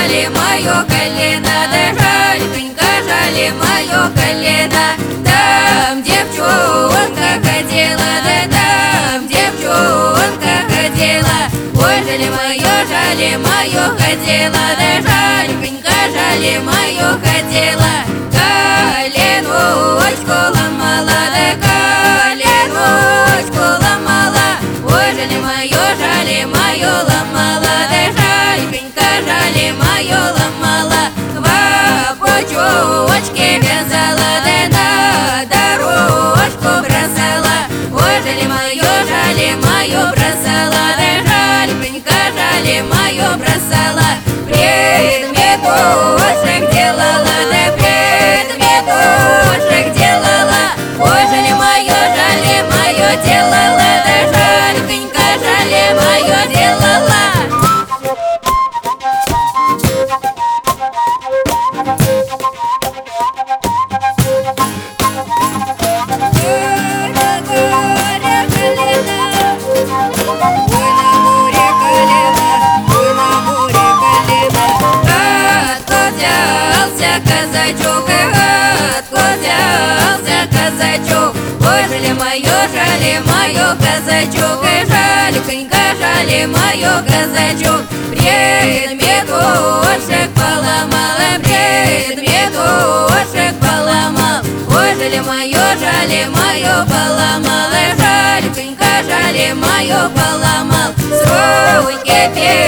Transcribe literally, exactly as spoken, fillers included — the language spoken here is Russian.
жали мое колено, да жаль-пенька, жали мое колено. Там девчонка ходила, да там девчонка ходила. Ой, жали мое, жали мое ходила, да жаль-пенька, жали мое ходила. Коленочку ломала, да коленочку ломала. Ой, жали мое, жали мое ломала, да жаль-пенька, жали мое ломала. В пучочке вязала, да на дорожку бросала. Ой, жали мое, жали мое бросала, да жаль-пенька, жали мое бросала. Предметушек делала, да предметушек делала. Ой, жали мое, жали мое делала, да жаль-пенька, жали мое делала. Казачок, откуда взялся казачок? Ой, жали мое, жали мое казачок, жаль-пенька, жали мое казачок. Предметушек поломала, предметушек поломал. Ой, жали мое, жали мое поломала, жаль-пенька, жали мое поломал. Струйки